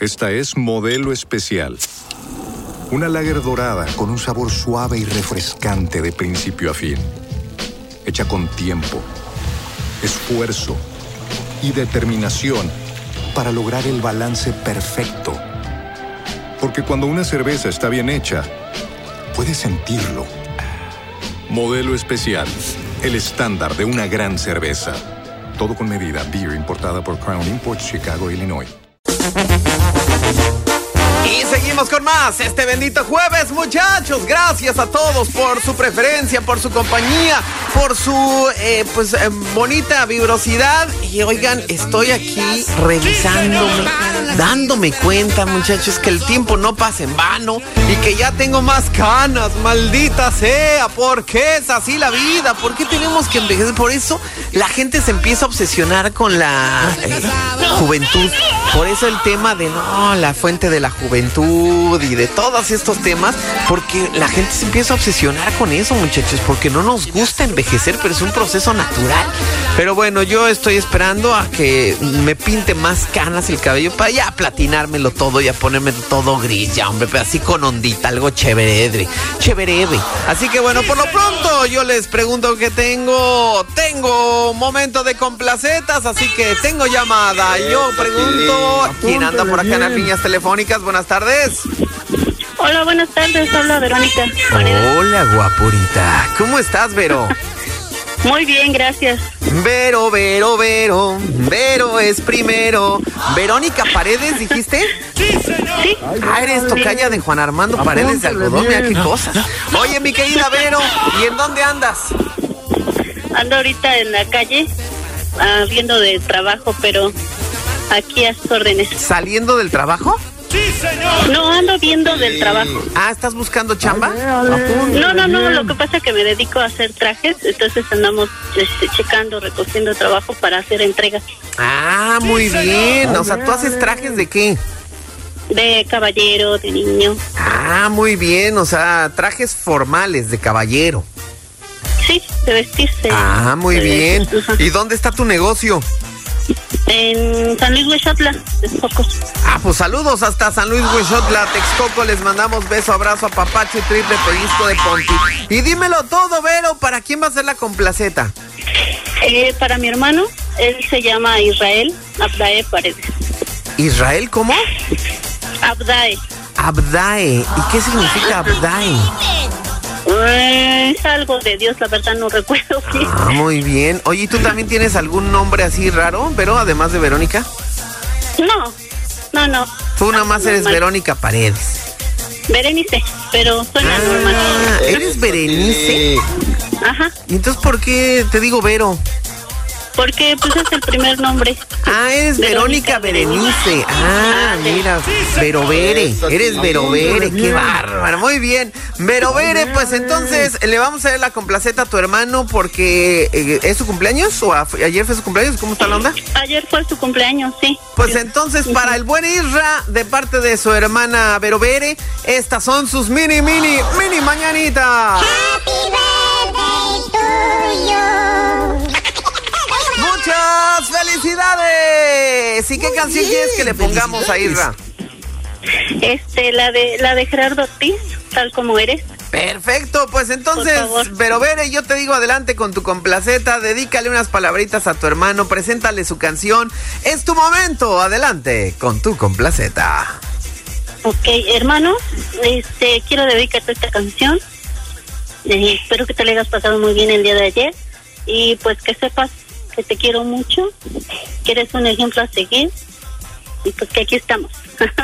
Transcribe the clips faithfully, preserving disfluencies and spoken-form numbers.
Esta es Modelo Especial. Una lager dorada con un sabor suave y refrescante de principio a fin. Hecha con tiempo, esfuerzo y determinación para lograr el balance perfecto. Porque cuando una cerveza está bien hecha, puedes sentirlo. Modelo Especial, el estándar de una gran cerveza. Todo con medida. Beer importada por Crown Imports, Chicago, Illinois. Y seguimos con más este bendito jueves, muchachos. Gracias a todos por su preferencia, por su compañía, por su eh, pues eh, bonita vibrosidad. Y oigan, estoy aquí revisándome, dándome cuenta, muchachos, que el tiempo no pasa en vano y que ya tengo más canas, maldita sea. ¿Por qué es así la vida? ¿Por qué tenemos que envejecer? Por eso la gente se empieza a obsesionar con la eh, juventud. Por eso el tema de no, la fuente de la juventud y de todos estos temas, porque la gente se empieza a obsesionar con eso, muchachos, porque no nos gusta envejecer, pero es un proceso natural. Pero bueno, yo estoy esperando a que me pinte más canas el cabello para ya platinármelo todo y a ponerme todo gris, ya, hombre, pero así con ondita, algo chévere, chévere. Así que bueno, por lo pronto yo les pregunto qué tengo. Tengo momento de complacetas, así que tengo llamada. Yo pregunto, ¿quién anda por acá en las líneas telefónicas? Buenas tardes. Hola, buenas tardes, habla Verónica. Hola, guapurita. ¿Cómo estás, Vero? Muy bien, gracias. Vero, Vero, Vero, Vero es primero. ¿Verónica Paredes, dijiste? Sí. Ah, eres tocaya de Juan Armando Paredes de Algodón, mira qué cosas. Oye, mi querida Vero, ¿y en dónde andas? Ando ahorita en la calle, uh, viendo de trabajo, pero aquí a sus órdenes. ¿Saliendo del trabajo? No, ando viendo del trabajo. Ah, ¿estás buscando chamba? No, no, no, lo que pasa es que me dedico a hacer trajes, entonces andamos este, checando, recogiendo trabajo para hacer entregas. Ah, muy bien, o sea, ¿tú haces trajes de qué? De caballero, de niño. Ah, muy bien, o sea, trajes formales de caballero. Sí, de vestirse. Ah, muy bien. ¿Y dónde está tu negocio? En San Luis Huixotla, Texcoco. Ah, pues saludos hasta San Luis Huixotla, Texcoco. Les mandamos beso, abrazo, apapacho y triple pellizco de Ponti. Y dímelo todo, Vero, ¿para quién va a ser la complaceta? Eh, para mi hermano, él se llama Israel Abdae Paredes. ¿Israel cómo? Abdae. Abdae. ¿Y qué significa Abdae? Eh, es algo de Dios, la verdad no recuerdo bien. Ah, muy bien. Oye, ¿y tú también tienes algún nombre así raro, Vero, además de Verónica? No, no, no. Tú nada más eres normal. Verónica Paredes. Berenice, pero suena Ah, normal. ¿eres Berenice? Ajá, ¿Y entonces por qué te digo Vero? porque pues es el primer nombre. Ah, eres Verónica, Verónica Berenice. Ah, mira, Vero Vere. Eres Vero Vere, qué bárbaro. Muy bien. Vero Vere, pues entonces le vamos a dar la complaceta a tu hermano porque eh, ¿es su cumpleaños o a, ayer fue su cumpleaños? ¿Cómo está la onda? Ayer fue su cumpleaños, sí. Pues entonces para el buen Isra, de parte de su hermana Vero Vere, estas son sus mini, mini, mini mañanitas. Happy birthday to you. ¡Muchas felicidades! ¿Y qué canción quieres que le pongamos a Isra? Este, la de la de Gerardo Ortiz, Tal Como Eres. Perfecto, pues entonces, Por favor. Vero Vere, yo te digo adelante con tu complaceta, dedícale unas palabritas a tu hermano, preséntale su canción. Es tu momento, adelante con tu complaceta. Ok, hermano, este, quiero dedicarte esta canción. Eh, espero que te la hayas pasado muy bien el día de ayer. Y pues que sepas que te quiero mucho, que eres un ejemplo a seguir. Y pues que aquí estamos.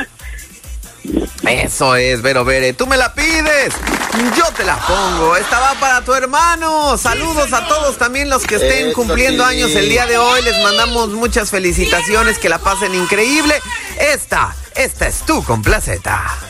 Eso es, Vero Vere, tú me la pides, yo te la pongo. Esta va para tu hermano. Saludos a todos también los que estén cumpliendo años el día de hoy. Les mandamos muchas felicitaciones, que la pasen increíble. Esta, esta es tu complaceta.